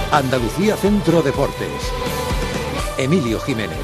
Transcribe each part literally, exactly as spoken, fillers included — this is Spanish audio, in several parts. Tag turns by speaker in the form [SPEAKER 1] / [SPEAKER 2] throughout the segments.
[SPEAKER 1] Andalucía Centro Deportes. Emilio Jiménez.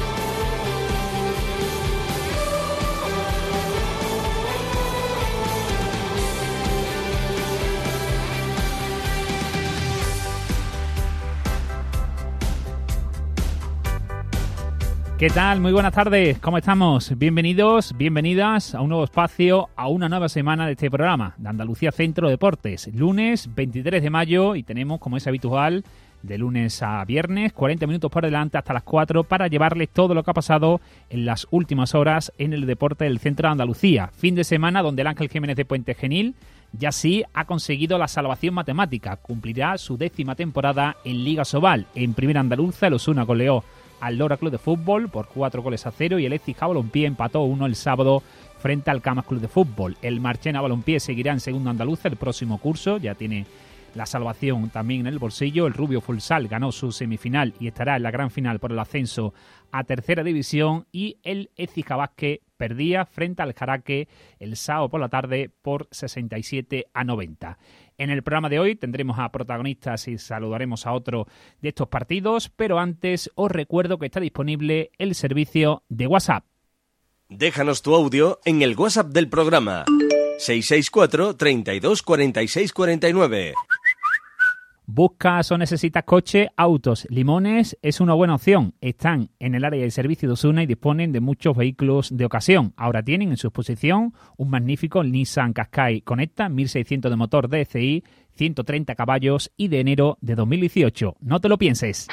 [SPEAKER 2] ¿Qué tal? Muy buenas tardes, ¿cómo estamos? Bienvenidos, bienvenidas a un nuevo espacio, a una nueva semana de este programa de Andalucía Centro Deportes. Lunes veintitrés de mayo y tenemos, como es habitual, de lunes a viernes, cuarenta minutos por delante hasta las cuatro para llevarles todo lo que ha pasado en las últimas horas en el deporte del centro de Andalucía. Fin de semana donde el Ángel Jiménez de Puente Genil ya sí ha conseguido la salvación matemática. Cumplirá su décima temporada en Liga Sobal. En Primera Andaluza, el Osuna goleó al Lora Club de Fútbol por cuatro goles a cero y el Écija Balompié empató uno el sábado frente al Camas Club de Fútbol. El Marchena Balompié seguirá en Segunda Andaluza el próximo curso, ya tiene la salvación también en el bolsillo. El Rubio Futsal ganó su semifinal y estará en la gran final por el ascenso a Tercera División, y el Écija Vázquez perdía frente al Jaraque el sábado por la tarde por sesenta y siete a noventa. En el programa de hoy tendremos a protagonistas y saludaremos a otro de estos partidos, pero antes os recuerdo que está disponible el servicio de WhatsApp.
[SPEAKER 3] Déjanos tu audio en el WhatsApp del programa seis seis cuatro, treinta y dos, cuarenta y seis, cuarenta y nueve.
[SPEAKER 2] ¿Buscas o necesitas coche? Autos Limones es una buena opción. Están en el área de servicio de Osuna y disponen de muchos vehículos de ocasión. Ahora tienen en su exposición un magnífico Nissan Qashqai Conecta mil seiscientos de motor D C I, ciento treinta caballos y de enero de dos mil dieciocho. No te lo pienses.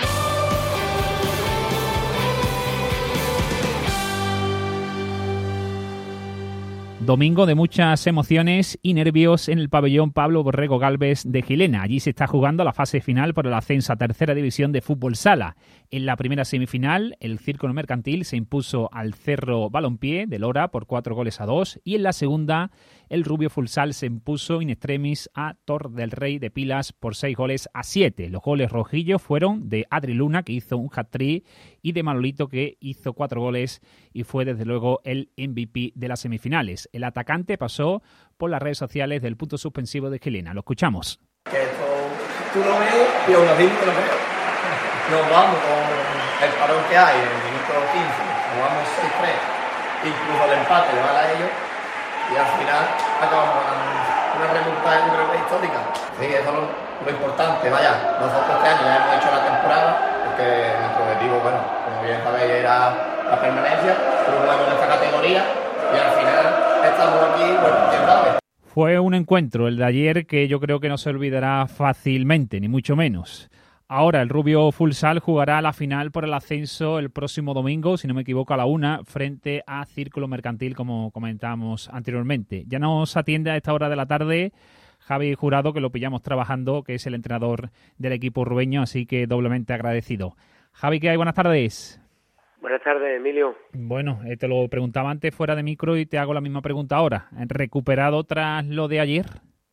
[SPEAKER 2] Domingo de muchas emociones y nervios en el pabellón Pablo Borrego Gálvez de Gilena. Allí se está jugando la fase final por el ascenso a Tercera División de Fútbol Sala. En la primera semifinal, el Círculo Mercantil se impuso al Cerro Balompié de Lora por cuatro goles a dos, y en la segunda, el Rubio Futsal se impuso in extremis a Tor del Rey de Pilas por seis goles a siete. Los goles rojillos fueron de Adri Luna, que hizo un hat-trick, y de Manolito, que hizo cuatro goles y fue desde luego el M V P de las semifinales. El atacante pasó por las redes sociales del punto suspensivo de Gilena. Lo escuchamos.
[SPEAKER 4] Que esto tú lo ves y aún así no lo veo. Nos vamos con el parón que hay en el minuto quince, nos vamos seis tres, incluso el empate le vale a ellos, y al final acabamos ganando una remontada, yo creo que histórica. Sí, eso es lo, lo importante. Vaya, nosotros este año ya hemos hecho la temporada, porque nuestro objetivo, bueno, como bien sabéis, era la permanencia, pero jugamos en esta categoría y al final estamos aquí, bueno, quién sabe.
[SPEAKER 2] Fue un encuentro, el de ayer, que yo creo que no se olvidará fácilmente, ni mucho menos. Ahora el Rubio Futsal jugará la final por el ascenso el próximo domingo, si no me equivoco, a la una, frente a Círculo Mercantil, como comentábamos anteriormente. Ya nos atiende a esta hora de la tarde Javi Jurado, que lo pillamos trabajando, que es el entrenador del equipo rubeño, así que doblemente agradecido. Javi, ¿qué hay? Buenas tardes.
[SPEAKER 5] Buenas tardes, Emilio.
[SPEAKER 2] Bueno, eh, te lo preguntaba antes fuera de micro y te hago la misma pregunta ahora. ¿Recuperado tras lo de ayer?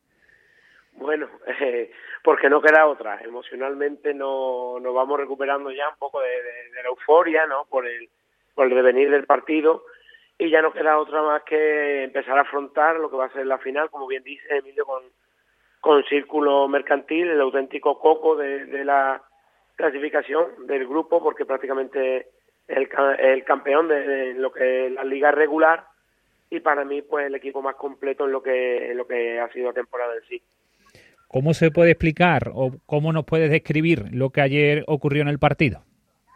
[SPEAKER 5] Bueno, eh, porque no queda otra. Emocionalmente no nos vamos recuperando ya un poco de, de, de la euforia, ¿no? Por el, por el devenir del partido, y ya no queda otra más que empezar a afrontar lo que va a ser la final, como bien dice Emilio, con, con Círculo Mercantil, el auténtico coco de, de la clasificación del grupo, porque prácticamente el, el campeón de, de lo que es la liga regular, y para mí pues el equipo más completo en lo que en lo que ha sido la temporada en sí.
[SPEAKER 2] ¿Cómo se puede explicar o cómo nos puedes describir lo que ayer ocurrió en el partido?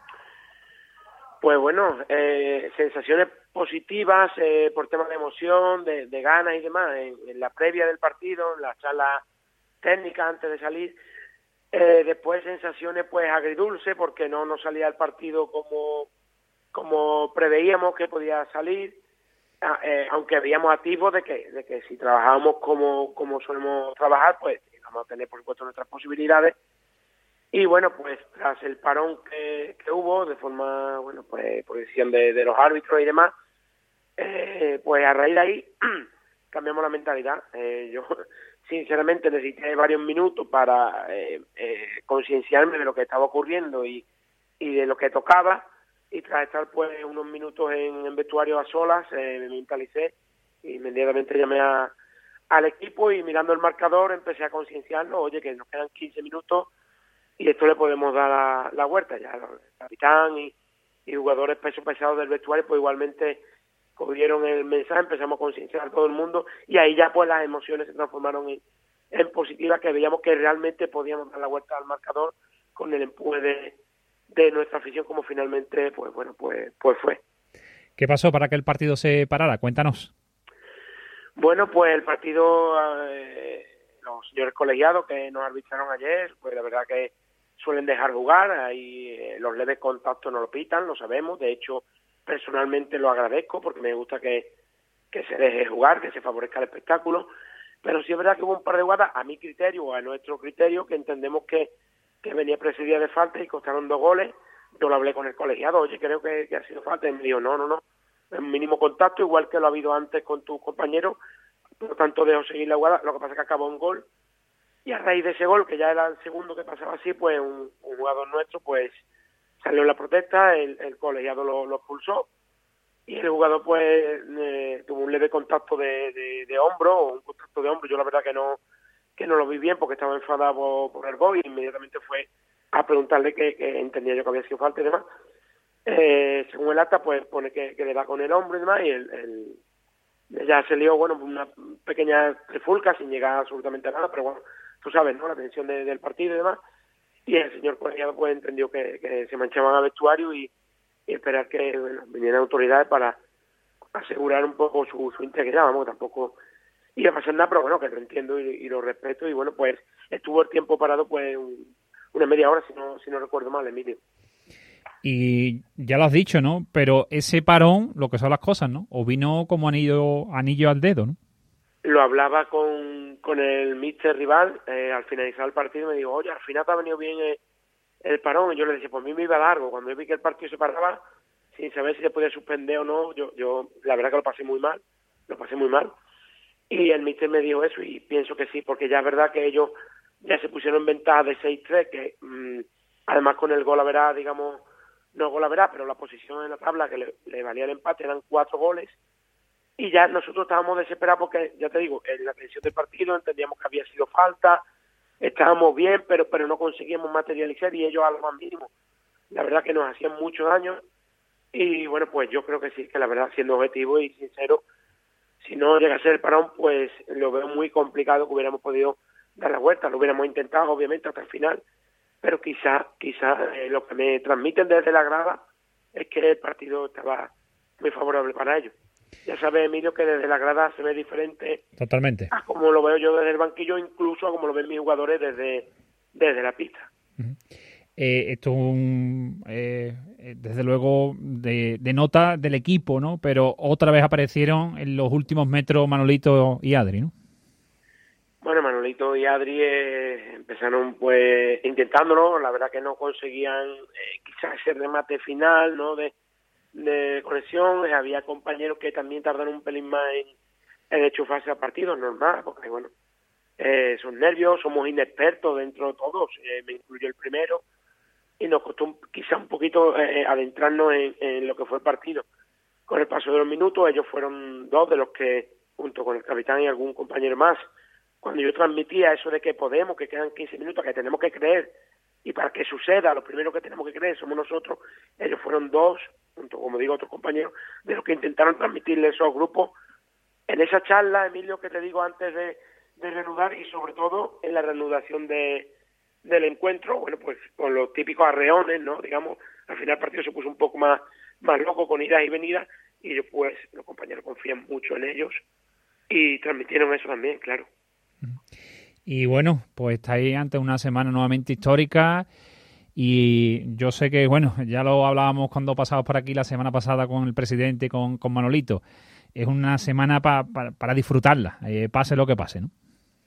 [SPEAKER 5] Pues bueno, eh, sensaciones positivas eh, por temas de emoción, de, de ganas y demás, en, en la previa del partido, en la charla técnica antes de salir. Eh, después sensaciones pues agridulce, porque no nos salía el partido como, como preveíamos que podía salir, eh, aunque veíamos atisbos de que, de que si trabajábamos como, como solemos trabajar, pues vamos a tener por supuesto nuestras posibilidades. Y bueno, pues tras el parón que, que hubo, de forma, bueno, pues por decisión de, de los árbitros y demás, eh, pues a raíz de ahí cambiamos la mentalidad. Eh, yo sinceramente necesité varios minutos para eh, eh, concienciarme de lo que estaba ocurriendo y, y de lo que tocaba, y tras estar pues unos minutos en, en vestuario a solas, eh, me mentalicé y inmediatamente llamé a, al equipo, y mirando el marcador empecé a concienciarlo. Oye, que nos quedan quince minutos, y esto le podemos dar la, la vuelta. Ya el capitán y, y jugadores pesos pesados del vestuario pues igualmente cogieron el mensaje, empezamos a concienciar a todo el mundo y ahí ya pues las emociones se transformaron en, en positivas, que veíamos que realmente podíamos dar la vuelta al marcador con el empuje de, de nuestra afición, como finalmente pues bueno pues pues fue.
[SPEAKER 2] ¿Qué pasó para que el partido se parara? Cuéntanos.
[SPEAKER 5] Bueno, pues el partido, eh, los señores colegiados que nos arbitraron ayer, pues la verdad que suelen dejar jugar, ahí eh, los leves contactos no lo pitan, lo sabemos, de hecho personalmente lo agradezco porque me gusta que, que se deje jugar, que se favorezca el espectáculo, pero sí es verdad que hubo un par de jugadas, a mi criterio o a nuestro criterio, que entendemos que, que venía precedida de falta y costaron dos goles. Yo lo hablé con el colegiado, oye, creo que, que ha sido falta, y me dijo, no, no, no, es un mínimo contacto, igual que lo ha habido antes con tus compañeros, por lo tanto dejo seguir la jugada, lo que pasa es que acabó un gol, y a raíz de ese gol, que ya era el segundo que pasaba así, pues un, un jugador nuestro, pues salió en la protesta, el, el colegiado lo, lo expulsó, y el jugador pues eh, tuvo un leve contacto de, de, de hombro, o un contacto de hombro, yo la verdad que no que no lo vi bien porque estaba enfadado por, por el gol, y inmediatamente fue a preguntarle que, que entendía yo que había sido falta y demás. Eh, según el acta, pues pone que, que le da con el hombro y demás, y el, el, ya se lió, bueno, una pequeña trifulca sin llegar absolutamente a nada, pero bueno, tú sabes, ¿no?, la tensión de, del partido y demás, y el señor colegiado pues entendió que, que se manchaban al vestuario y, y esperar que bueno, vinieran autoridades para asegurar un poco su, su integridad, vamos, tampoco iba a pasar nada, pero bueno, que lo entiendo y, y lo respeto, y bueno, pues estuvo el tiempo parado pues un, una media hora, si no, si no recuerdo mal, Emilio.
[SPEAKER 2] Y ya lo has dicho, ¿no? Pero ese parón, lo que son las cosas, ¿no? O vino como anillo, anillo al dedo, ¿no?
[SPEAKER 5] Lo hablaba con, con el míster rival, eh, al finalizar el partido me dijo, oye, al final te ha venido bien el, el parón, y yo le decía, pues a mí me iba largo, cuando yo vi que el partido se paraba, sin saber si se podía suspender o no, yo, yo la verdad que lo pasé muy mal, lo pasé muy mal, y el míster me dijo eso, y pienso que sí, porque ya es verdad que ellos ya se pusieron en ventaja de seis tres, que mmm, además con el gol a verá, digamos, no gol a verá, pero la posición en la tabla que le, le valía el empate, eran cuatro goles, y ya nosotros estábamos desesperados porque, ya te digo, en la tensión del partido entendíamos que había sido falta, estábamos bien, pero pero no conseguíamos materializar, y ellos a lo más mínimo, la verdad que nos hacían mucho daño, y bueno, pues yo creo que sí, que la verdad, siendo objetivo y sincero, si no llega a ser el parón, pues lo veo muy complicado que hubiéramos podido dar la vuelta, lo hubiéramos intentado obviamente hasta el final, pero quizá, quizá eh, lo que me transmiten desde la grada es que el partido estaba muy favorable para ellos. Ya sabes, Emilio, que desde la grada se ve diferente.
[SPEAKER 2] Totalmente.
[SPEAKER 5] A como lo veo yo desde el banquillo, incluso a como lo ven mis jugadores desde, desde la pista.
[SPEAKER 2] Uh-huh. Eh, esto es un, eh, desde luego de, de nota del equipo, ¿no? Pero otra vez aparecieron en los últimos metros Manolito y Adri, ¿no?
[SPEAKER 5] Bueno, Manolito y Adri eh, empezaron pues intentándolo, la verdad que no conseguían eh, quizás ese remate final, ¿no?, de, de conexión. Eh, había compañeros que también tardaron un pelín más en, en enchufarse al partido, normal, porque bueno, eh, son nervios, somos inexpertos dentro de todos, eh, me incluyo el primero, y nos costó un, quizá un poquito eh, adentrarnos en, en lo que fue el partido. Con el paso de los minutos, ellos fueron dos de los que, junto con el capitán y algún compañero más, cuando yo transmitía eso de que podemos, que quedan quince minutos, que tenemos que creer, y para que suceda, lo primero que tenemos que creer somos nosotros, ellos fueron dos, junto, como digo, otros compañeros, de los que intentaron transmitirle esos grupos en esa charla, Emilio, que te digo antes de, de reanudar, y sobre todo en la reanudación de, del encuentro, bueno, pues con los típicos arreones, ¿no? Digamos, al final el partido se puso un poco más, más loco, con idas y venidas, y yo, pues, los compañeros confían mucho en ellos, y transmitieron eso también, claro.
[SPEAKER 2] Y bueno, pues estáis ante una semana nuevamente histórica, y yo sé que, bueno, ya lo hablábamos cuando pasamos por aquí la semana pasada con el presidente y con, con Manolito, es una semana pa, pa, para disfrutarla, eh, pase lo que pase, ¿no?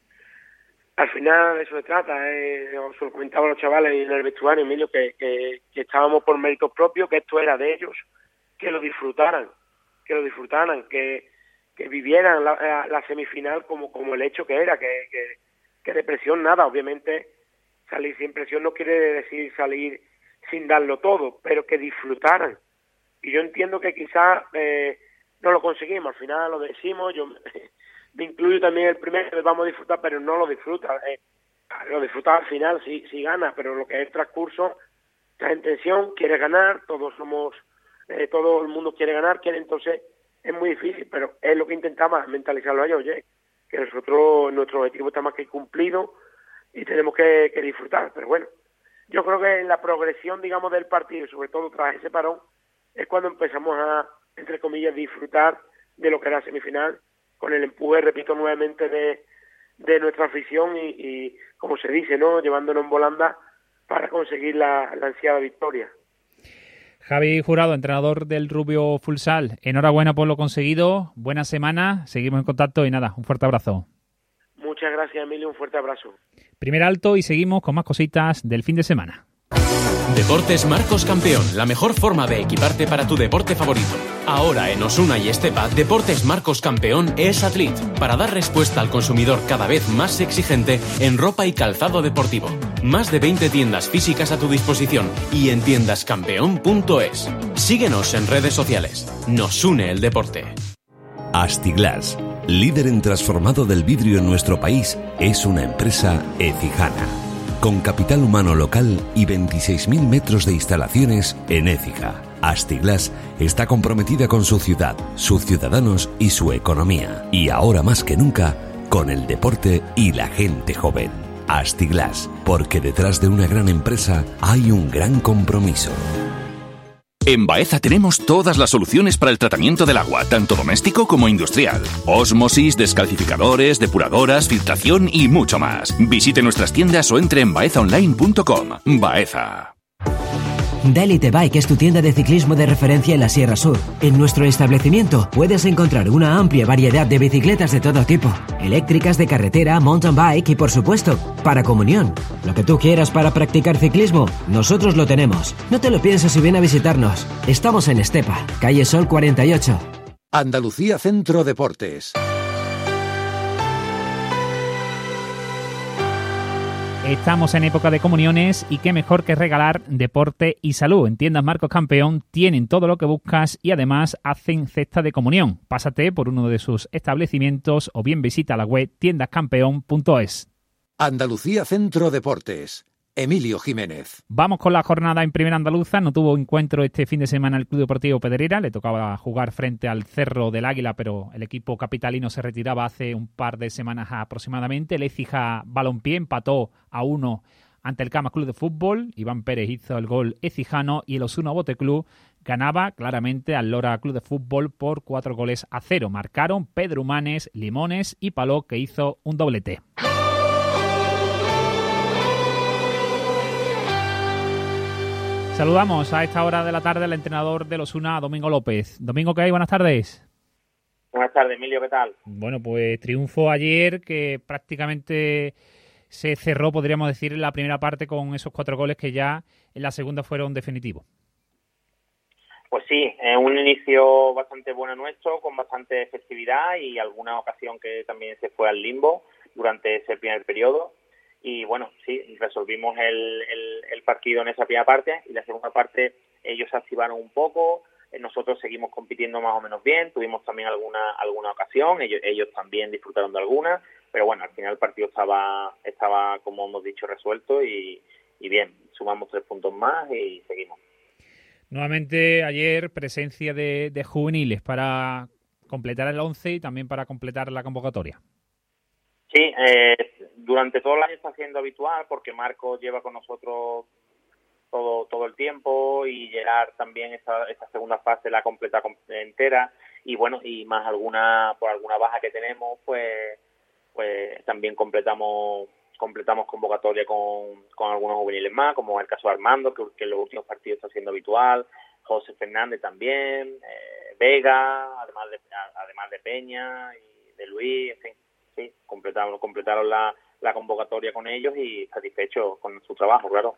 [SPEAKER 5] Al final eso se trata, eh, os lo comentaba a los chavales en el vestuario, Emilio, que, que, que estábamos por méritos propios, que esto era de ellos, que lo disfrutaran, que lo disfrutaran, que que vivieran la, la semifinal como como el hecho que era, que, que, que de presión nada, obviamente salir sin presión no quiere decir salir sin darlo todo, pero que disfrutaran. Y yo entiendo que quizás eh, no lo conseguimos, al final lo decimos, yo me incluyo también el primero, que vamos a disfrutar, pero no lo disfruta. Eh, lo disfrutas al final si, si ganas, pero lo que es el transcurso, estás en tensión, quieres ganar, todos somos, eh, todo el mundo quiere ganar, quiere, entonces es muy difícil, pero es lo que intentamos mentalizarlo a ellos, oye, que nosotros, nuestro objetivo está más que cumplido y tenemos que, que disfrutar, pero bueno, yo creo que en la progresión, digamos, del partido, sobre todo tras ese parón, es cuando empezamos a, entre comillas, disfrutar de lo que era la semifinal, con el empuje, repito nuevamente, de, de nuestra afición y, y, como se dice, ¿no?, llevándonos en volanda para conseguir la, la ansiada victoria.
[SPEAKER 2] Javi Jurado, entrenador del Rubio Futsal, enhorabuena por lo conseguido, buena semana, seguimos en contacto y nada, un fuerte abrazo.
[SPEAKER 5] Muchas gracias, Emilio, un fuerte abrazo.
[SPEAKER 2] Primer alto y seguimos con más cositas del fin de semana.
[SPEAKER 6] Deportes Marcos Campeón, la mejor forma de equiparte para tu deporte favorito. Ahora en Osuna y Estepa, Deportes Marcos Campeón es Atlit, para dar respuesta al consumidor cada vez más exigente en ropa y calzado deportivo. Más de veinte tiendas físicas a tu disposición y en tiendas campeón punto es. Síguenos en redes sociales. Nos une el deporte.
[SPEAKER 7] Astiglas, líder en transformado del vidrio en nuestro país, es una empresa ecijana, con capital humano local y veintiséis mil metros de instalaciones en Écija. Astiglas está comprometida con su ciudad, sus ciudadanos y su economía. Y ahora más que nunca, con el deporte y la gente joven. Astiglas, porque detrás de una gran empresa hay un gran compromiso.
[SPEAKER 8] En Baeza tenemos todas las soluciones para el tratamiento del agua, tanto doméstico como industrial. Ósmosis, descalcificadores, depuradoras, filtración y mucho más. Visite nuestras tiendas o entre en baeza online punto com. Baeza.
[SPEAKER 9] Delite Bike es tu tienda de ciclismo de referencia en la Sierra Sur. En nuestro establecimiento puedes encontrar una amplia variedad de bicicletas de todo tipo, eléctricas, de carretera, mountain bike y, por supuesto, para comunión. Lo que tú quieras para practicar ciclismo, nosotros lo tenemos. No te lo pienses y ven a visitarnos. Estamos en Estepa, calle Sol cuarenta y ocho.
[SPEAKER 1] Andalucía Centro Deportes.
[SPEAKER 2] Estamos en época de comuniones y qué mejor que regalar deporte y salud. En Tiendas Marcos Campeón tienen todo lo que buscas y además hacen cesta de comunión. Pásate por uno de sus establecimientos o bien visita la web tiendas campeón punto es.
[SPEAKER 1] Andalucía Centro Deportes. Emilio Jiménez.
[SPEAKER 2] Vamos con la jornada en Primera Andaluza. No tuvo encuentro este fin de semana el Club Deportivo Pedrera. Le tocaba jugar frente al Cerro del Águila, pero el equipo capitalino se retiraba hace un par de semanas aproximadamente. El Écija Balompié empató a uno ante el Camas Club de Fútbol. Iván Pérez hizo el gol ecijano y el Osuna Bote Club ganaba claramente al Lora Club de Fútbol por cuatro goles a cero. Marcaron Pedro Humanes, Limones y Paló, que hizo un doblete. Saludamos a esta hora de la tarde al entrenador del Osuna, Domingo López. Domingo, ¿qué hay? Buenas tardes.
[SPEAKER 10] Buenas tardes, Emilio, ¿qué tal?
[SPEAKER 2] Bueno, pues triunfo ayer que prácticamente se cerró, podríamos decir, en la primera parte con esos cuatro goles que ya en la segunda fueron definitivos.
[SPEAKER 10] Pues sí, es un inicio bastante bueno nuestro, con bastante efectividad y alguna ocasión que también se fue al limbo durante ese primer periodo. Y bueno, sí, resolvimos el, el, el partido en esa primera parte y la segunda parte ellos se activaron un poco, nosotros seguimos compitiendo más o menos bien, tuvimos también alguna alguna ocasión, ellos, ellos también disfrutaron de alguna, pero bueno, al final el partido estaba, estaba como hemos dicho, resuelto y, y bien, sumamos tres puntos más y seguimos.
[SPEAKER 2] Nuevamente ayer presencia de, de juveniles para completar el once y también para completar la convocatoria.
[SPEAKER 10] Sí, eh, durante todo el año está siendo habitual porque Marcos lleva con nosotros todo todo el tiempo y llegar también esta, esta segunda fase la completa entera y bueno, y más alguna por alguna baja que tenemos, pues pues también completamos completamos convocatoria con, con algunos juveniles más, como el caso de Armando, que, que en los últimos partidos está siendo habitual, José Fernández también, eh, Vega, además de además de Peña y de Luis, en fin. Sí, completaron, completaron la, la convocatoria con ellos y satisfechos con su trabajo, claro.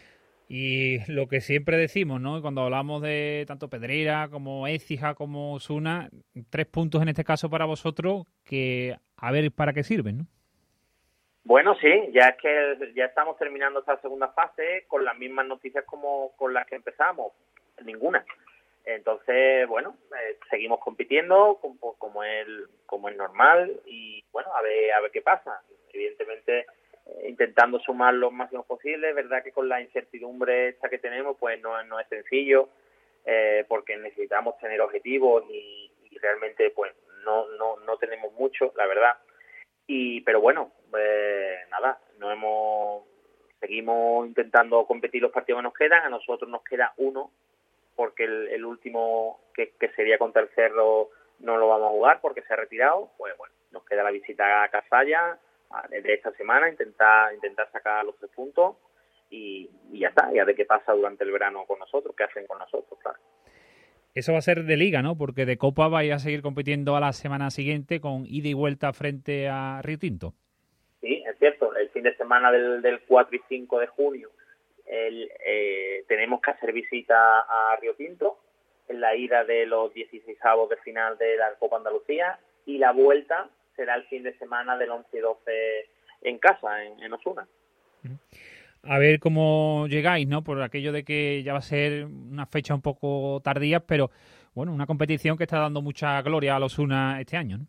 [SPEAKER 2] Y lo que siempre decimos, ¿no? Cuando hablamos de tanto Pedrera como Écija como Osuna, tres puntos en este caso para vosotros que a ver para qué sirven, ¿no?
[SPEAKER 10] Bueno, sí, ya es que ya estamos terminando esta segunda fase con las mismas noticias como con las que empezamos, ninguna. Entonces, bueno, eh, seguimos compitiendo como, como es como es normal y bueno, a ver a ver qué pasa. Evidentemente eh, intentando sumar lo máximo posible. Es verdad que con la incertidumbre esta que tenemos, pues no, no es sencillo, eh, porque necesitamos tener objetivos y, y realmente pues no, no, no tenemos mucho, la verdad. Y pero bueno, eh, nada, no hemos seguimos intentando competir los partidos que nos quedan. A nosotros nos queda uno, porque el, el último, que, que sería contra el Cerro, no lo vamos a jugar porque se ha retirado. Pues bueno, nos queda la visita a Cazalla de esta semana, intentar intentar sacar los tres puntos y, y ya está, ya de qué pasa durante el verano con nosotros, qué hacen con nosotros, claro.
[SPEAKER 2] Eso va a ser de Liga, ¿no? Porque de Copa vais a seguir compitiendo a la semana siguiente con ida y vuelta frente a Río Tinto.
[SPEAKER 10] Sí, es cierto. El fin de semana del, del cuatro y cinco de junio el, eh, tenemos que hacer visita a Río Tinto en la ida de los dieciseisavos de final de la Copa Andalucía, y la vuelta será el fin de semana del once y doce en casa, en, en Osuna.
[SPEAKER 2] A ver cómo llegáis, ¿no? Por aquello de que ya va a ser una fecha un poco tardía, pero bueno, una competición que está dando mucha gloria a los Osuna este año, ¿no?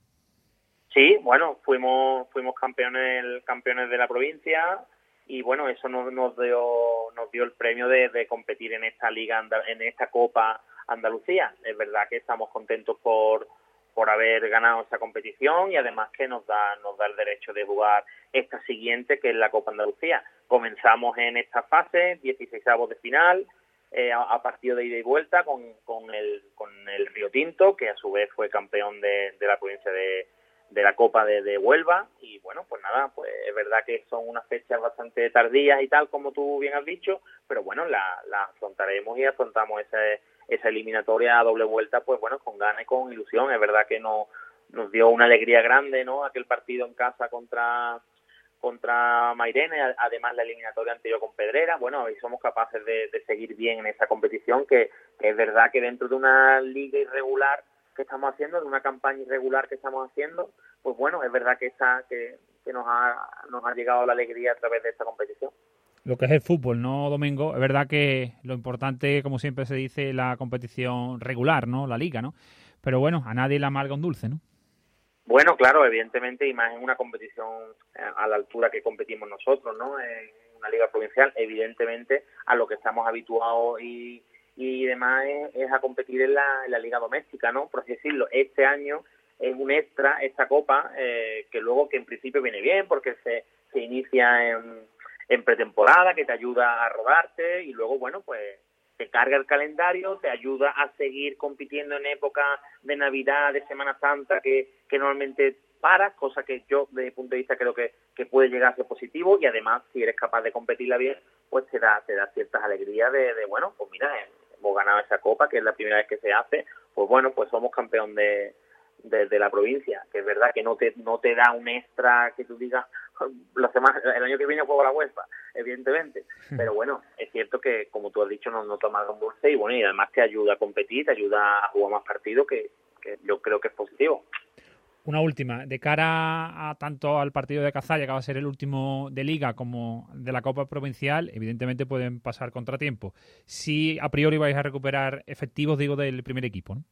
[SPEAKER 10] Sí, bueno, fuimos fuimos campeones campeones de la provincia y bueno, eso nos, nos dio nos dio el premio de, de competir en esta liga, en esta Copa Andalucía. Es verdad que estamos contentos por por haber ganado esa competición y además que nos da nos da el derecho de jugar esta siguiente, que es la Copa Andalucía. Comenzamos en esta fase, dieciseisavos de final, eh, a, a partido de ida y vuelta con, con el con el Río Tinto, que a su vez fue campeón de, de la provincia de, de la Copa de, de Huelva. Y bueno, pues nada, pues es verdad que son unas fechas bastante tardías y tal, como tú bien has dicho, pero bueno, la, la afrontaremos y afrontamos ese, esa eliminatoria a doble vuelta, pues bueno, con ganas y con ilusión. Es verdad que no, nos dio una alegría grande, ¿no?, aquel partido en casa contra contra Mairena, además la eliminatoria anterior con Pedrera. Bueno, y somos capaces de, de seguir bien en esa competición, que, que es verdad que dentro de una liga irregular que estamos haciendo, de una campaña irregular que estamos haciendo, pues bueno, es verdad que está que, que nos ha nos ha llegado la alegría a través de esta competición.
[SPEAKER 2] Lo que es el fútbol, ¿no, Domingo? Es verdad que lo importante, como siempre se dice, la competición regular, ¿no?, la liga, ¿no? Pero bueno, a nadie le amarga un dulce, ¿no?
[SPEAKER 10] Bueno, claro, evidentemente, y más en una competición a la altura que competimos nosotros, ¿no?, en una liga provincial, evidentemente a lo que estamos habituados y, y demás es, es a competir en la, en la liga doméstica, ¿no?, por así decirlo. Este año es un extra esta copa, eh, que luego que en principio viene bien porque se, se inicia en, en pretemporada, que te ayuda a rodarte y luego, bueno, pues te carga el calendario, te ayuda a seguir compitiendo en época de Navidad, de Semana Santa, que, que normalmente paras, cosa que yo, desde mi punto de vista, creo que, que puede llegar a ser positivo, y además, si eres capaz de competirla bien, pues te da, te da ciertas alegrías de, de, bueno, pues mira, hemos ganado esa copa, que es la primera vez que se hace, pues bueno, pues somos campeón de, de, de la provincia, que es verdad que no te, no te da un extra que tú digas, la semana, el año que viene juego la UEFA, evidentemente, pero bueno, es cierto que, como tú has dicho, no, no tomas un dulce y bueno, y además te ayuda a competir, te ayuda a jugar más partidos, que, que yo creo que es positivo.
[SPEAKER 2] Una última, de cara a tanto al partido de Cazalla, que va a ser el último de Liga, como de la Copa Provincial, evidentemente pueden pasar contratiempos. Si a priori vais a recuperar efectivos, digo, del primer equipo, ¿no?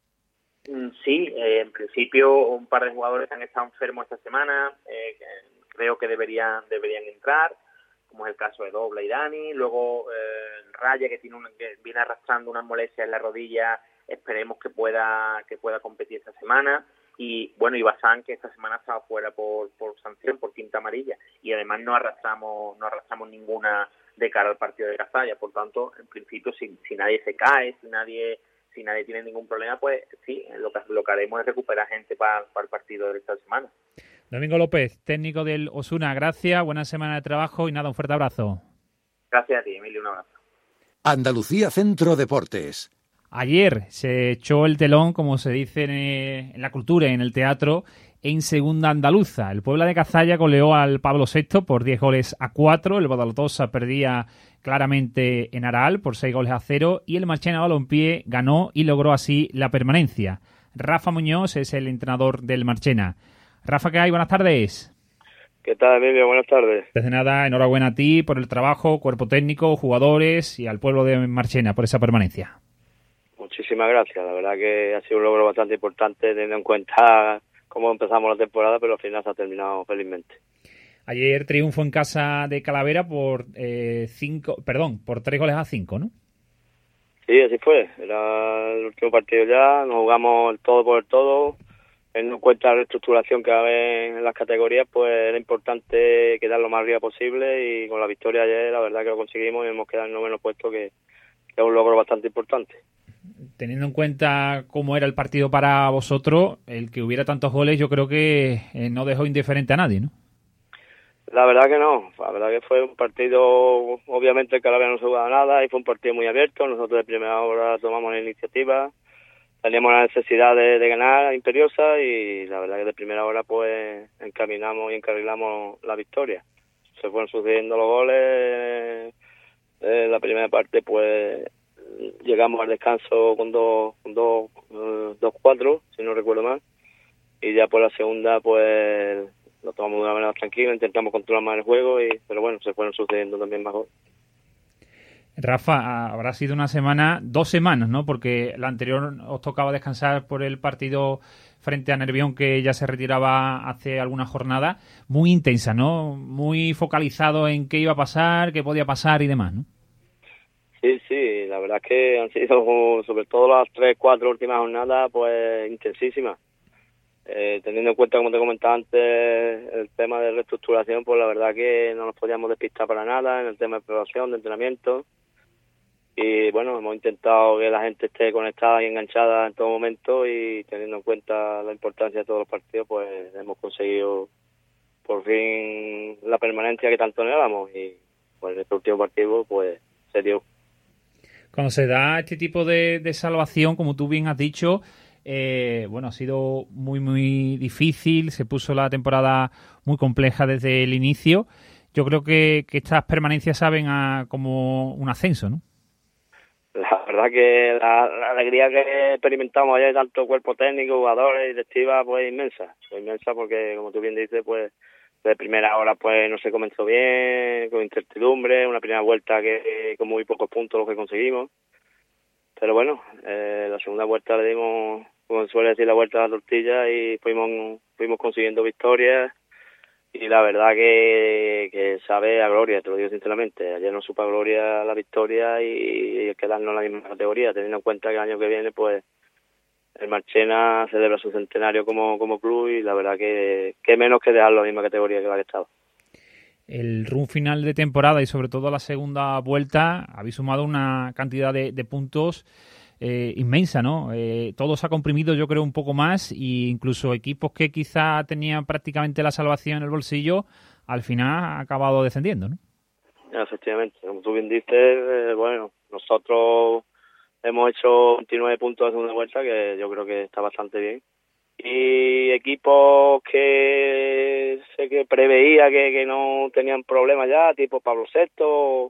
[SPEAKER 10] Sí, eh, en principio un par de jugadores han estado enfermos esta semana, eh, creo que deberían deberían entrar, como es el caso de Dobla y Dani. Luego eh, Raya, que tiene un, que viene arrastrando unas molestias en la rodilla, esperemos que pueda que pueda competir esta semana. Y bueno, y Bazán, que esta semana estaba fuera por, por sanción, por quinta amarilla, y además no arrastramos no arrastramos ninguna de cara al partido de Cazalla. Por tanto, en principio, si, si nadie se cae, si nadie si nadie tiene ningún problema, pues sí, lo que, lo que haremos es recuperar gente para, para el partido de esta semana.
[SPEAKER 2] Domingo López, técnico del Osuna, gracias, buena semana de trabajo y nada, un fuerte abrazo.
[SPEAKER 10] Gracias a ti, Emilio, un abrazo.
[SPEAKER 1] Andalucía Centro Deportes.
[SPEAKER 2] Ayer se echó el telón, como se dice en, en la cultura y en el teatro, en segunda andaluza. El Puebla de Cazalla goleó al Pablo sexto por diez goles a cuatro. El Badaltosa perdía claramente en Aral por seis goles a cero. Y el Marchena Balompié ganó y logró así la permanencia. Rafa Muñoz es el entrenador del Marchena. Rafa, ¿qué hay? Buenas tardes.
[SPEAKER 11] ¿Qué tal, Emilio? Buenas tardes.
[SPEAKER 2] Desde nada, enhorabuena a ti por el trabajo, cuerpo técnico, jugadores y al pueblo de Marchena por esa permanencia.
[SPEAKER 11] Muchísimas gracias. La verdad que ha sido un logro bastante importante teniendo en cuenta cómo empezamos la temporada, pero al final se ha terminado felizmente.
[SPEAKER 2] Ayer triunfo en casa de Calavera por eh, cinco, perdón, por tres goles a cinco, ¿no?
[SPEAKER 11] Sí, así fue. Era el último partido ya, nos jugamos el todo por el todo. Teniendo en cuenta la reestructuración que va a haber en las categorías, pues era importante quedar lo más arriba posible y con la victoria ayer la verdad que lo conseguimos y hemos quedado en noveno puesto, que, que es un logro bastante importante.
[SPEAKER 2] Teniendo en cuenta cómo era el partido para vosotros, el que hubiera tantos goles yo creo que eh, no dejó indiferente a nadie, ¿no?
[SPEAKER 11] La verdad que no, la verdad que fue un partido, obviamente el Calavera no se jugaba nada y fue un partido muy abierto. Nosotros de primera hora tomamos la iniciativa, teníamos la necesidad de, de ganar imperiosa y la verdad que de primera hora pues encaminamos y encarrilamos la victoria. Se fueron sucediendo los goles, en la primera parte pues llegamos al descanso con dos, con dos, uh, dos cuatro, si no recuerdo mal, y ya por la segunda pues lo tomamos de una manera más tranquila, intentamos controlar más el juego, y pero bueno, se fueron sucediendo también más goles.
[SPEAKER 2] Rafa, habrá sido una semana, dos semanas, ¿no? Porque la anterior os tocaba descansar por el partido frente a Nervión, que ya se retiraba hace alguna jornada, muy intensa, ¿no? Muy focalizado en qué iba a pasar, qué podía pasar y demás, ¿no?
[SPEAKER 11] Sí, sí, la verdad es que han sido, sobre todo las tres, cuatro últimas jornadas, pues intensísimas. Eh, teniendo en cuenta, como te comentaba antes, el tema de reestructuración, pues la verdad que no nos podíamos despistar para nada en el tema de preparación, de entrenamiento. Y bueno, hemos intentado que la gente esté conectada y enganchada en todo momento, y teniendo en cuenta la importancia de todos los partidos, pues hemos conseguido por fin la permanencia que tanto anhelábamos, y pues en este último partido pues se dio.
[SPEAKER 2] Cuando se da este tipo de, de salvación, como tú bien has dicho, eh, bueno, ha sido muy, muy difícil, se puso la temporada muy compleja desde el inicio. Yo creo que, que estas permanencias saben a como un ascenso, ¿no?
[SPEAKER 11] La verdad que la, la alegría que experimentamos ayer, tanto cuerpo técnico, jugadores y directiva, pues inmensa. Fue inmensa porque, como tú bien dices, pues de primera hora pues no se comenzó bien, con incertidumbre, una primera vuelta que con muy pocos puntos lo que conseguimos. Pero bueno, eh, la segunda vuelta le dimos, como suele decir, la vuelta a la tortilla, y fuimos, fuimos consiguiendo victorias. Y la verdad que, que sabe a gloria, te lo digo sinceramente. Ayer nos supo a gloria la victoria y, y quedarnos en la misma categoría, teniendo en cuenta que el año que viene pues el Marchena celebra su centenario como, como club, y la verdad que, que menos que dejarlo en la misma categoría que la que estaba.
[SPEAKER 2] El run final de temporada y sobre todo la segunda vuelta habéis sumado una cantidad de, de puntos eh, inmensa, ¿no? Eh, todo se ha comprimido, yo creo, un poco más, e incluso equipos que quizá tenían prácticamente la salvación en el bolsillo, al final ha acabado descendiendo, ¿no?
[SPEAKER 11] Efectivamente, como tú bien dices, eh, bueno, nosotros hemos hecho veintinueve puntos de segunda vuelta, que yo creo que está bastante bien. Y equipos que sé que preveía que, que no tenían problemas ya, tipo Pablo Sexto,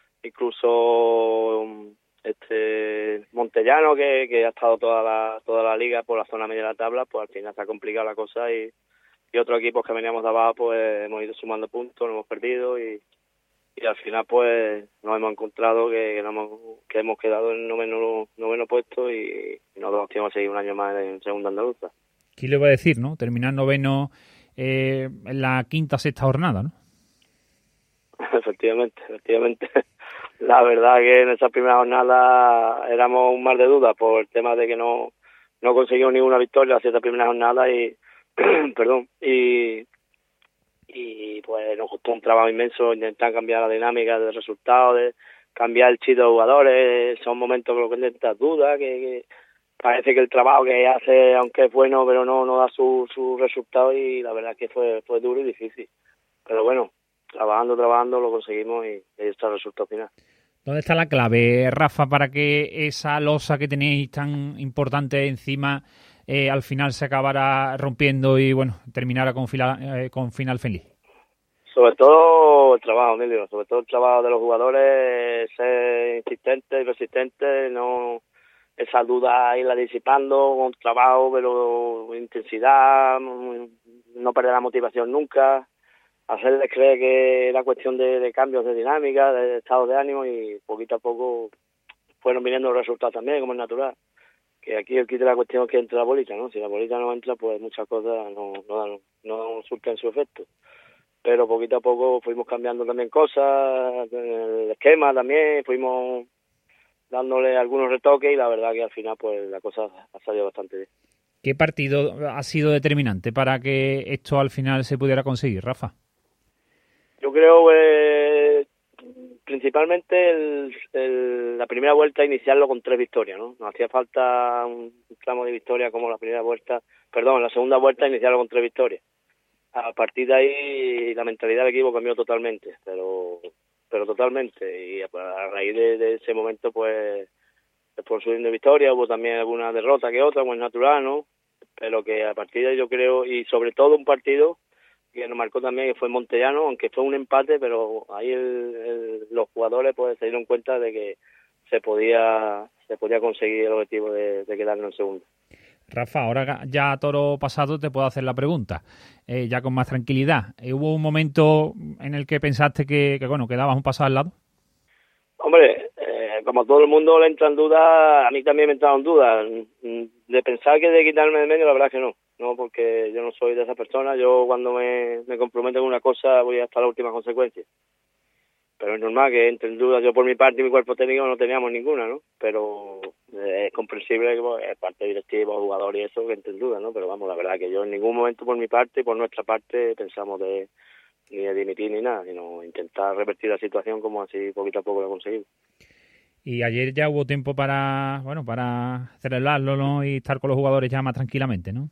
[SPEAKER 11] incluso este Montellano, que, que ha estado toda la toda la liga por la zona media de la tabla, pues al final se ha complicado la cosa, y, y otros equipos que veníamos de abajo pues hemos ido sumando puntos, no hemos perdido, y, y al final pues nos hemos encontrado que, que, no hemos, que hemos quedado en noveno, noveno puesto, y, y nosotros tenemos que seguir un año más en segunda andaluza.
[SPEAKER 2] ¿Quién le va a decir, no? Terminar noveno eh, en la quinta sexta jornada, ¿no?
[SPEAKER 11] Efectivamente, efectivamente. La verdad que en esa primera jornada éramos un mar de dudas por el tema de que no no conseguimos ninguna victoria hacia esta primera jornada, y perdón, y y pues nos costó un trabajo inmenso intentar cambiar la dinámica de resultados, de cambiar el chip de los jugadores. Son momentos que lo que intentas dudas, que, que parece que el trabajo que hace, aunque es bueno, pero no no da su, su resultado, y la verdad que fue fue duro y difícil. Pero bueno, trabajando, trabajando, lo conseguimos, y ahí está el resultado final.
[SPEAKER 2] ¿Dónde está la clave, Rafa, para que esa losa que tenéis tan importante encima eh, al final se acabara rompiendo y bueno terminara con, fila, eh, con final feliz?
[SPEAKER 11] Sobre todo el trabajo, Emilio, sobre todo el trabajo de los jugadores, ser insistente y persistente, no esa duda irla disipando con trabajo, pero intensidad, no perder la motivación nunca, hacerles creer que era cuestión de, de cambios de dinámica, de estado de ánimo, y poquito a poco fueron viniendo los resultados también, como es natural. Que aquí el kit de la cuestión es que entre la bolita, ¿no? Si la bolita no entra, pues muchas cosas no, no, dan, no surten su efecto. pero poquito a poco fuimos cambiando también cosas, el esquema también, fuimos dándole algunos retoques y la verdad que al final pues la cosa ha salido bastante bien.
[SPEAKER 2] ¿Qué partido ha sido determinante para que esto al final se pudiera conseguir, Rafa?
[SPEAKER 11] Yo creo que principalmente el, el, la primera vuelta iniciarlo con tres victorias, ¿no? Nos hacía falta un tramo de victoria como la primera vuelta, perdón, la segunda vuelta iniciarlo con tres victorias. A partir de ahí la mentalidad del equipo cambió totalmente, pero pero totalmente, y a, a raíz de, de ese momento pues por subiendo victoria hubo también alguna derrota que otra, como es natural, ¿no? Pero que a partir de ahí yo creo, y sobre todo un partido que nos marcó también, que fue Montellano, aunque fue un empate, pero ahí el, el, los jugadores pues se dieron cuenta de que se podía se podía conseguir el objetivo de, de quedarnos en segundo.
[SPEAKER 2] Rafa, ahora ya a toro pasado te puedo hacer la pregunta, eh, ya con más tranquilidad. ¿Hubo un momento en el que pensaste que, que bueno, quedabas un paso al lado?
[SPEAKER 11] Hombre, eh, como a todo el mundo le entran dudas, a mí también me entraron dudas. De pensar que de quitarme de medio, la verdad es que no. No, porque yo no soy de esa persona. Yo cuando me, me comprometo con una cosa voy hasta la última consecuencia. Pero es normal que entre en dudas. Yo por mi parte y mi cuerpo técnico no teníamos ninguna, ¿no? Pero es comprensible que pues, parte directivo, jugador y eso, que entre en dudas, ¿no? Pero vamos, la verdad que yo en ningún momento por mi parte y por nuestra parte pensamos de ni de dimitir ni nada, sino intentar revertir la situación como así poquito a poco lo conseguimos.
[SPEAKER 2] Y ayer ya hubo tiempo para, bueno, para celebrarlo, ¿no? Y estar con los jugadores ya más tranquilamente, ¿no?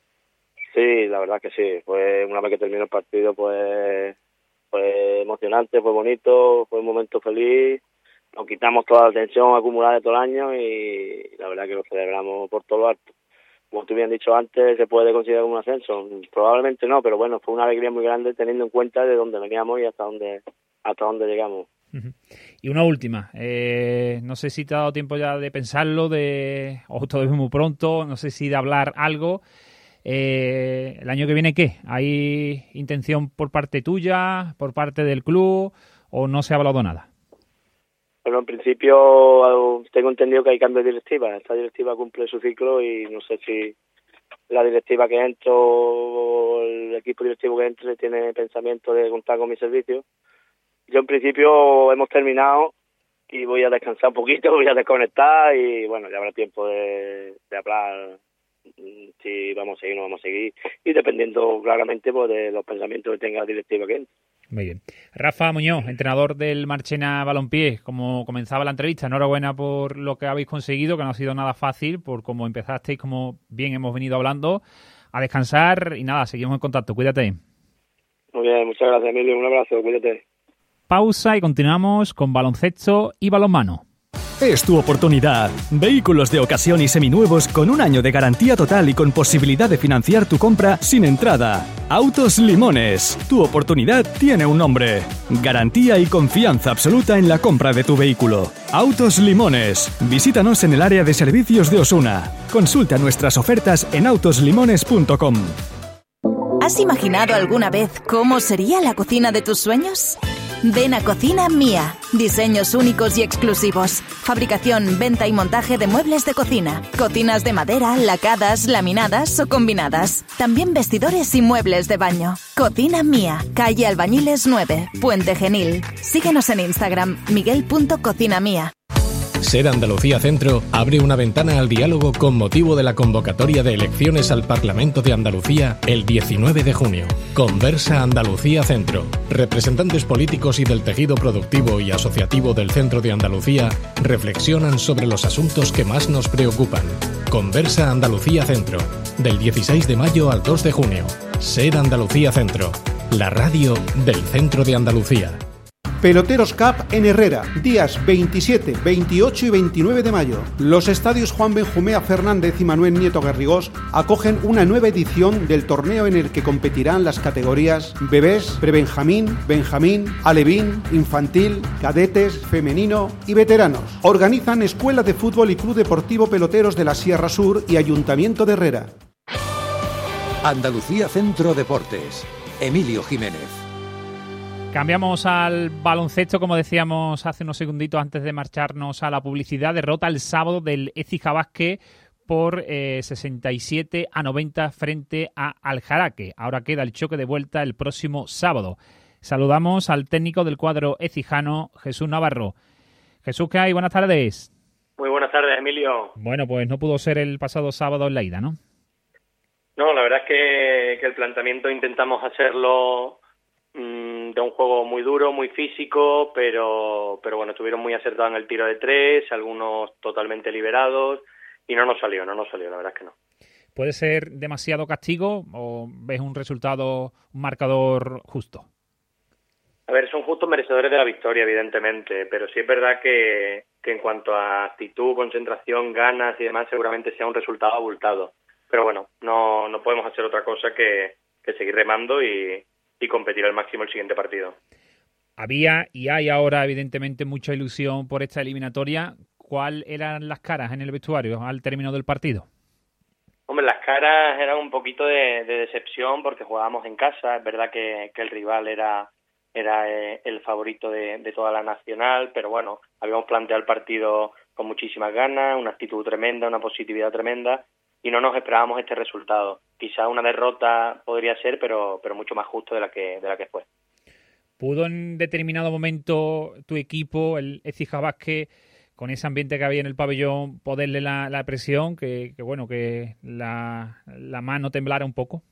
[SPEAKER 11] Sí, la verdad que sí. Pues una vez que terminó el partido, pues fue emocionante, fue bonito, fue un momento feliz. Nos quitamos toda la tensión acumulada de todo el año y la verdad que lo celebramos por todo lo alto. Como tú bien has dicho antes, ¿se puede considerar un ascenso? Probablemente no, pero bueno, fue una alegría muy grande teniendo en cuenta de dónde veníamos y hasta dónde hasta dónde llegamos.
[SPEAKER 2] Uh-huh. Y una última, eh, no sé si te ha dado tiempo ya de pensarlo, de o todavía muy pronto, no sé si de hablar algo. Eh, ¿El año que viene qué? ¿Hay intención por parte tuya, por parte del club o no se ha hablado nada?
[SPEAKER 11] Bueno, en principio tengo entendido que hay cambio de directiva. Esta directiva cumple su ciclo y no sé si la directiva que entro o el equipo directivo que entre tiene pensamiento de contar con mis servicios. Yo en principio hemos terminado y voy a descansar un poquito, voy a desconectar y bueno, ya habrá tiempo de, de hablar si vamos a seguir o no vamos a seguir y dependiendo claramente pues, de los pensamientos que tenga la directiva que entre.
[SPEAKER 2] Muy bien. Rafa Muñoz, entrenador del Marchena Balompié, como comenzaba la entrevista, enhorabuena por lo que habéis conseguido, que no ha sido nada fácil, por cómo empezasteis, como bien hemos venido hablando, a descansar y nada, seguimos en contacto, cuídate.
[SPEAKER 11] Muy bien, muchas gracias Emilio, un abrazo, cuídate.
[SPEAKER 2] Pausa y continuamos con baloncesto y balonmano.
[SPEAKER 12] Es tu oportunidad. Vehículos de ocasión y seminuevos con un año de garantía total y con posibilidad de financiar tu compra sin entrada. Autos Limones. Tu oportunidad tiene un nombre. Garantía y confianza absoluta en la compra de tu vehículo. Autos Limones. Visítanos en el área de servicios de Osuna. Consulta nuestras ofertas en autos limones punto com.
[SPEAKER 13] ¿Has imaginado alguna vez cómo sería la cocina de tus sueños? Ven a Cocina Mía. Diseños únicos y exclusivos. Fabricación, venta y montaje de muebles de cocina. Cocinas de madera, lacadas, laminadas o combinadas. También vestidores y muebles de baño. Cocina Mía. Calle Albañiles nueve, Puente Genil. Síguenos en Instagram, miguel punto cocina mía.
[SPEAKER 14] SER Andalucía Centro abre una ventana al diálogo con motivo de la convocatoria de elecciones al Parlamento de Andalucía el diecinueve de junio. Conversa Andalucía Centro. Representantes políticos y del tejido productivo y asociativo del centro de Andalucía reflexionan sobre los asuntos que más nos preocupan. Conversa Andalucía Centro. Del dieciséis de mayo al dos de junio. SER Andalucía Centro. La radio del centro de Andalucía.
[SPEAKER 15] Peloteros Cup en Herrera, días veintisiete, veintiocho y veintinueve de mayo. Los estadios Juan Benjumea Fernández y Manuel Nieto Garrigós acogen una nueva edición del torneo en el que competirán las categorías bebés, prebenjamín, benjamín, alevín, infantil, cadetes, femenino y veteranos. Organizan Escuela de Fútbol y Club Deportivo Peloteros de la Sierra Sur y Ayuntamiento de Herrera.
[SPEAKER 1] Andalucía Centro Deportes. Emilio Jiménez.
[SPEAKER 2] Cambiamos al baloncesto, como decíamos hace unos segunditos antes de marcharnos a la publicidad. Derrota el sábado del Écija Vázquez por eh, sesenta y siete a noventa frente a Aljaraque. Ahora queda el choque de vuelta el próximo sábado. Saludamos al técnico del cuadro ecijano, Jesús Navarro. Jesús, ¿qué hay? Buenas tardes.
[SPEAKER 16] Muy buenas tardes, Emilio.
[SPEAKER 2] Bueno, pues no pudo ser el pasado sábado en la ida, ¿no?
[SPEAKER 16] No, la verdad es que, que el planteamiento intentamos hacerlo mmm, de un juego muy duro, muy físico, pero, pero bueno, estuvieron muy acertados en el tiro de tres, algunos totalmente liberados, y no nos salió, no nos salió, la verdad es que no.
[SPEAKER 2] ¿Puede ser demasiado castigo o ves un resultado, un marcador justo?
[SPEAKER 16] A ver, son justos merecedores de la victoria, evidentemente, pero sí es verdad que, que en cuanto a actitud, concentración, ganas y demás, seguramente sea un resultado abultado. Pero bueno, no, no podemos hacer otra cosa que, que seguir remando y, y competir al máximo el siguiente partido.
[SPEAKER 2] Había y hay ahora, evidentemente, mucha ilusión por esta eliminatoria. ¿Cuáles eran las caras en el vestuario al término del partido?
[SPEAKER 16] Hombre, las caras eran un poquito de, de decepción porque jugábamos en casa. Es verdad que, que el rival era... era eh, el favorito de, de toda la nacional, pero bueno, habíamos planteado el partido con muchísimas ganas, una actitud tremenda, una positividad tremenda, y no nos esperábamos este resultado. Quizá una derrota podría ser, pero pero mucho más justo de la que de la que fue.
[SPEAKER 2] ¿Pudo en determinado momento tu equipo, el Écija Vázquez, con ese ambiente que había en el pabellón, poderle la, la presión, que, que bueno, que la, la mano temblara un poco?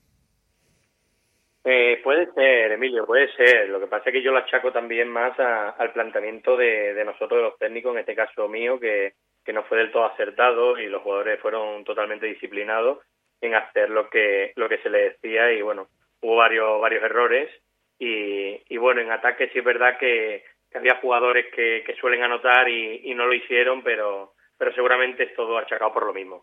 [SPEAKER 16] Eh, puede ser, Emilio, puede ser. Lo que pasa es que yo lo achaco también más a, al planteamiento de, de nosotros, los técnicos, en este caso mío, que, que no fue del todo acertado y los jugadores fueron totalmente disciplinados en hacer lo que lo que se les decía y bueno, hubo varios varios errores y, y bueno, en ataque sí es verdad que, que había jugadores que, que suelen anotar y, y no lo hicieron, pero, pero seguramente es todo achacado por lo mismo.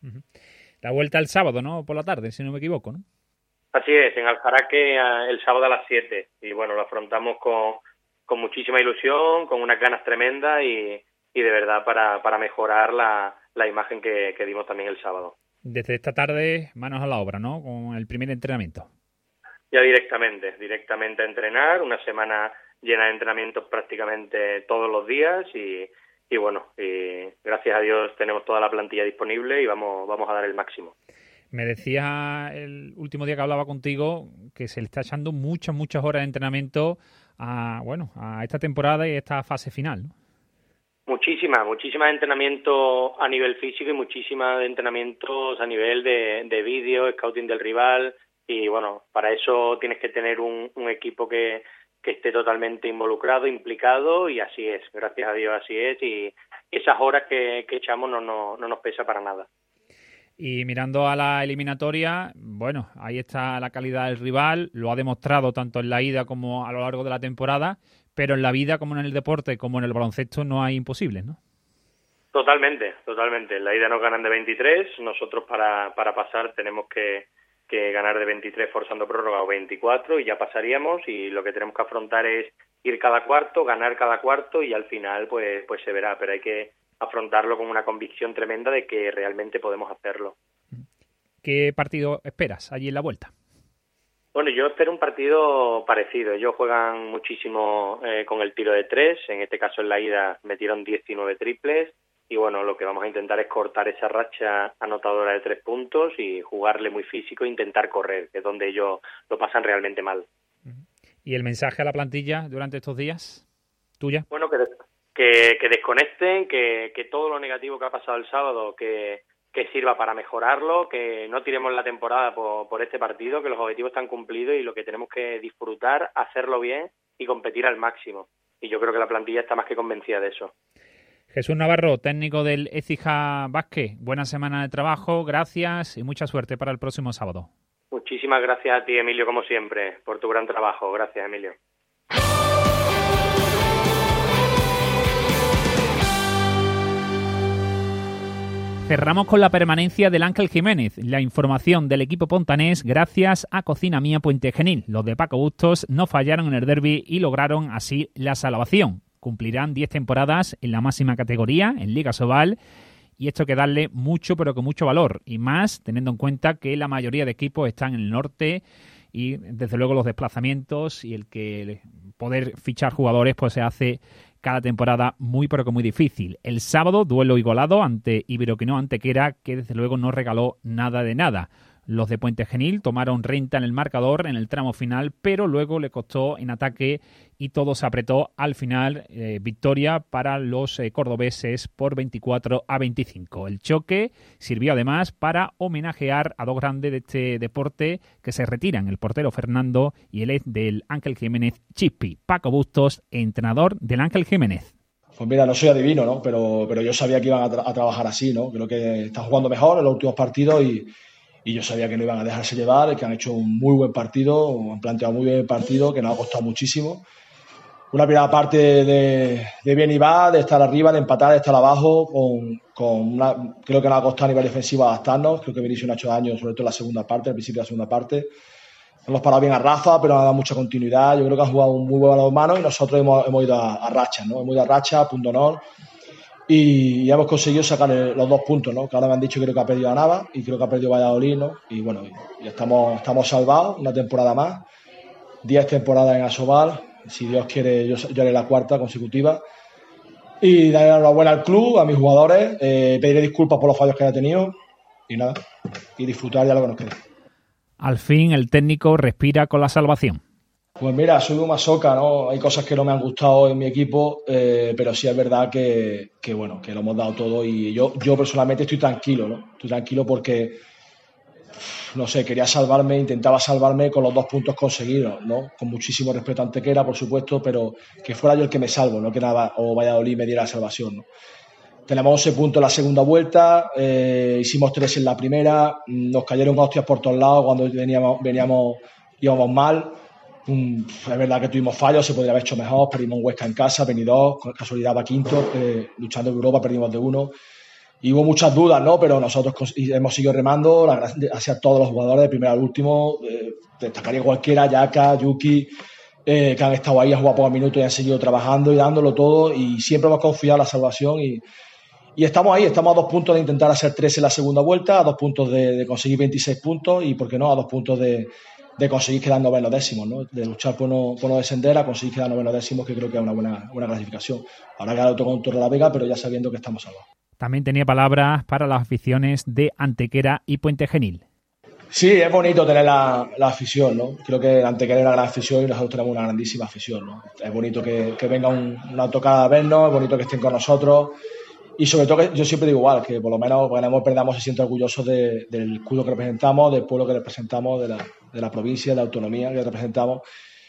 [SPEAKER 2] La vuelta el sábado, ¿no? Por la tarde, si no me equivoco, ¿no?
[SPEAKER 16] Así es, en Aljaraque el sábado a las siete y bueno, lo afrontamos con, con muchísima ilusión, con unas ganas tremendas y, y de verdad para, para mejorar la, la imagen que, que dimos también el sábado.
[SPEAKER 2] Desde esta tarde, manos a la obra, ¿no? Con el primer entrenamiento.
[SPEAKER 16] Ya directamente, directamente a entrenar, una semana llena de entrenamientos prácticamente todos los días y, y bueno, y gracias a Dios tenemos toda la plantilla disponible y vamos, vamos a dar el máximo.
[SPEAKER 2] Me decías el último día que hablaba contigo que se le está echando muchas, muchas horas de entrenamiento a, bueno, a esta temporada y esta fase final, ¿no?
[SPEAKER 16] Muchísimas, muchísimas entrenamientos a nivel físico y muchísimas entrenamientos a nivel de, de vídeo, scouting del rival y bueno, para eso tienes que tener un, un equipo que, que esté totalmente involucrado, implicado y así es, gracias a Dios así es y esas horas que, que echamos no, no, no nos pesa para nada.
[SPEAKER 2] Y mirando a la eliminatoria, bueno, ahí está la calidad del rival, lo ha demostrado tanto en la ida como a lo largo de la temporada, pero en la vida, como en el deporte, como en el baloncesto, no hay imposibles, ¿no?
[SPEAKER 16] Totalmente, totalmente. En la ida nos ganan de veintitrés, nosotros para, para pasar tenemos que, que ganar de veintitrés forzando prórroga o veinticuatro y ya pasaríamos y lo que tenemos que afrontar es ir cada cuarto, ganar cada cuarto y al final pues, pues se verá, pero hay que afrontarlo con una convicción tremenda de que realmente podemos hacerlo.
[SPEAKER 2] ¿Qué partido esperas allí en la vuelta?
[SPEAKER 16] Bueno, yo espero un partido parecido. Ellos juegan muchísimo eh, con el tiro de tres. En este caso, en la ida metieron diecinueve triples. Y bueno, lo que vamos a intentar es cortar esa racha anotadora de tres puntos y jugarle muy físico e intentar correr, que es donde ellos lo pasan realmente mal.
[SPEAKER 2] ¿Y el mensaje a la plantilla durante estos días? ¿Tuya?
[SPEAKER 16] Bueno, que... Que, que desconecten, que, que todo lo negativo que ha pasado el sábado, que, que sirva para mejorarlo, que no tiremos la temporada por, por este partido, que los objetivos están cumplidos y lo que tenemos que disfrutar, hacerlo bien y competir al máximo. Y yo creo que la plantilla está más que convencida de eso.
[SPEAKER 2] Jesús Navarro, técnico del Écija Vázquez, buena semana de trabajo, gracias y mucha suerte para el próximo sábado.
[SPEAKER 16] Muchísimas gracias a ti, Emilio, como siempre, por tu gran trabajo. Gracias, Emilio.
[SPEAKER 2] Cerramos con la permanencia del Ángel Jiménez. La información del equipo pontanés gracias a Cocina Mía Puente Genil. Los de Paco Bustos no fallaron en el derbi y lograron así la salvación. Cumplirán diez temporadas en la máxima categoría, en Liga Sobal, y esto hay que darle mucho, pero con mucho valor. Y más teniendo en cuenta que la mayoría de equipos están en el norte y desde luego los desplazamientos y el que poder fichar jugadores pues se hace cada temporada muy pero que muy difícil. El sábado, duelo igualado ante Iberoquinoa Antequera, que desde luego no regaló nada de nada. Los de Puente Genil tomaron renta en el marcador en el tramo final, pero luego le costó en ataque y todo se apretó al final. Eh, victoria para los eh, cordobeses por veinticuatro a veinticinco. El choque sirvió además para homenajear a dos grandes de este deporte que se retiran, el portero Fernando y el ex del Ángel Jiménez, Chispi. Paco Bustos, entrenador del Ángel Jiménez.
[SPEAKER 17] Pues mira, no soy adivino, ¿no? Pero, pero yo sabía que iban a, tra- a trabajar así, ¿no? Creo que están jugando mejor en los últimos partidos y Y yo sabía que no iban a dejarse llevar, que han hecho un muy buen partido, han planteado muy bien el partido, que nos ha costado muchísimo. Una primera parte de, de bien y va, de estar arriba, de empatar, de estar abajo, con, con una, creo que nos ha costado a nivel defensivo adaptarnos. Creo que Vinicio no ha hecho daño, sobre todo en la segunda parte, al principio de la segunda parte. Hemos parado bien a Rafa, pero ha dado mucha continuidad. Yo creo que ha jugado un muy buen balonmano y nosotros hemos, hemos ido a, a racha, ¿no? Hemos ido a racha, punto honor. Y ya hemos conseguido sacar los dos puntos, ¿no? Que ahora me han dicho que creo que ha perdido a Nava y creo que ha perdido Valladolid, ¿no? Y bueno, ya estamos, estamos salvados, una temporada más, diez temporadas en Asobal, si Dios quiere yo, yo haré la cuarta consecutiva. Y darle la enhorabuena al club, a mis jugadores, eh, pediré disculpas por los fallos que haya tenido y nada, y disfrutar ya lo que nos queda.
[SPEAKER 2] Al fin el técnico respira con la salvación.
[SPEAKER 17] Pues mira, soy un masoca, ¿no? Hay cosas que no me han gustado en mi equipo, eh, pero sí es verdad que, que, bueno, que lo hemos dado todo y yo, yo personalmente estoy tranquilo, ¿no? Estoy tranquilo porque, no sé, quería salvarme, intentaba salvarme con los dos puntos conseguidos, ¿no? Con muchísimo respeto a Antequera, por supuesto, pero que fuera yo el que me salvo, no que nada, o Valladolid me diera la salvación, ¿no? Tenemos once puntos en la segunda vuelta, eh, hicimos tres en la primera, nos cayeron hostias por todos lados cuando veníamos, veníamos íbamos mal. Um, es verdad que tuvimos fallos, se podría haber hecho mejor, perdimos un Huesca en casa, Benidorm, con casualidad va quinto, eh, luchando en Europa perdimos de uno y hubo muchas dudas, ¿no? Pero nosotros hemos seguido remando, gracias a todos los jugadores de primero al último, eh, destacaría cualquiera, Yaka, Yuki, eh, que han estado ahí, han jugado pocos minutos y han seguido trabajando y dándolo todo y siempre hemos confiado en la salvación y, y estamos ahí, estamos a dos puntos de intentar hacer tres en la segunda vuelta, a dos puntos de, de conseguir veintiséis puntos y, ¿por qué no?, a dos puntos de de conseguir quedar novenos décimos, ¿no? De luchar por no, por no descender a conseguir quedar novenos décimos, que creo que es una buena, buena clasificación. Habrá que dar otro con Torre la Vega, pero ya sabiendo que estamos salvados.
[SPEAKER 2] También tenía palabras para las aficiones de Antequera y Puente Genil.
[SPEAKER 17] Sí, es bonito tener la, la afición, ¿no? Creo que Antequera es una gran afición y nosotros tenemos una grandísima afición, ¿no? Es bonito que, que venga un, una autocar a vernos, es bonito que estén con nosotros. Y sobre todo, que yo siempre digo igual, que por lo menos ganemos, perdamos, se sienten orgullosos de, del escudo que representamos, del pueblo que representamos, de la, de la provincia, de la autonomía que representamos.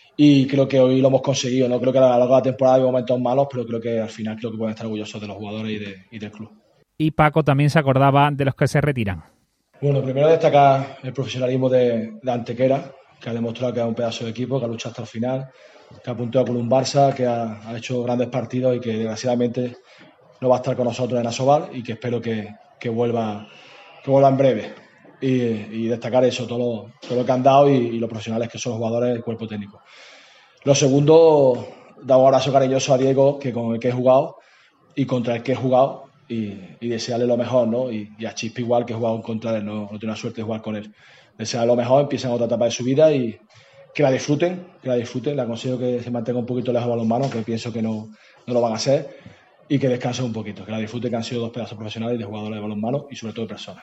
[SPEAKER 17] Y creo que hoy lo hemos conseguido, ¿no? Creo que a lo largo de la temporada hay momentos malos, pero creo que al final creo que pueden estar orgullosos de los jugadores y, de, y del club.
[SPEAKER 2] Y Paco también se acordaba de los que se retiran.
[SPEAKER 17] Bueno, primero destacar el profesionalismo de, de Antequera, que ha demostrado que es un pedazo de equipo, que ha luchado hasta el final, que ha apuntado con un Barça, que ha, ha hecho grandes partidos y que desgraciadamente no va a estar con nosotros en Asobal y que espero que, que vuelva que vuelva en breve y, y destacar eso, todo lo, todo lo que han dado y, y los profesionales que son los jugadores del cuerpo técnico. Lo segundo, dar un abrazo cariñoso a Diego, que con el que he jugado y contra el que he jugado y, y desearle lo mejor, ¿no? Y, y a Chispi igual, que he jugado en contra de él, no, no tengo la suerte de jugar con él. Desearle lo mejor, empiecen otra etapa de su vida y que la disfruten, que la disfruten, le aconsejo que se mantenga un poquito lejos de balonmano, que pienso que no, no lo van a hacer. Y que descansen un poquito, que la disfruten, que han sido dos pedazos profesionales de jugadores de balonmano y sobre todo de personas.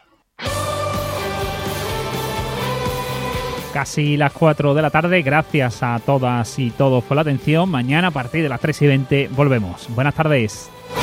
[SPEAKER 2] Casi las cuatro de la tarde, gracias a todas y todos por la atención. Mañana a partir de las tres y veinte volvemos. Buenas tardes.